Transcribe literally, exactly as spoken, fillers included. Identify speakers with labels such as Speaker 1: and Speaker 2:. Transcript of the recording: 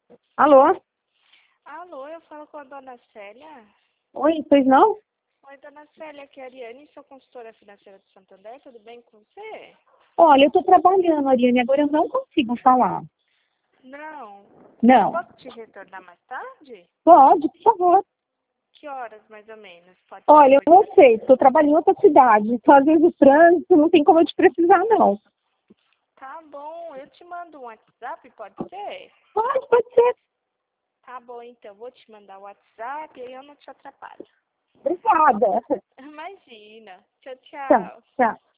Speaker 1: Alô?
Speaker 2: Alô, eu falo com a dona Célia.
Speaker 1: Oi, pois não?
Speaker 2: Oi, dona Célia, aqui é a Ariane, sou consultora financeira do Santander, tudo bem com você?
Speaker 1: Olha, eu tô trabalhando, Ariane, agora eu não consigo falar.
Speaker 2: Não. Eu
Speaker 1: Não.
Speaker 2: posso te retornar mais tarde?
Speaker 1: Pode, por favor.
Speaker 2: Que horas, mais ou menos? Pode ser
Speaker 1: Olha, eu
Speaker 2: depois
Speaker 1: não
Speaker 2: das...
Speaker 1: sei, estou trabalhando em outra cidade, então às vezes o trânsito não tem como eu te precisar, não.
Speaker 2: Tá bom, eu te mando um WhatsApp, pode ser?
Speaker 1: Pode, pode ser.
Speaker 2: Tá bom, então, vou te mandar o WhatsApp e aí eu não te atrapalho.
Speaker 1: Obrigada.
Speaker 2: Imagina. Tchau,
Speaker 1: Tchau,
Speaker 2: tchau.
Speaker 1: tchau.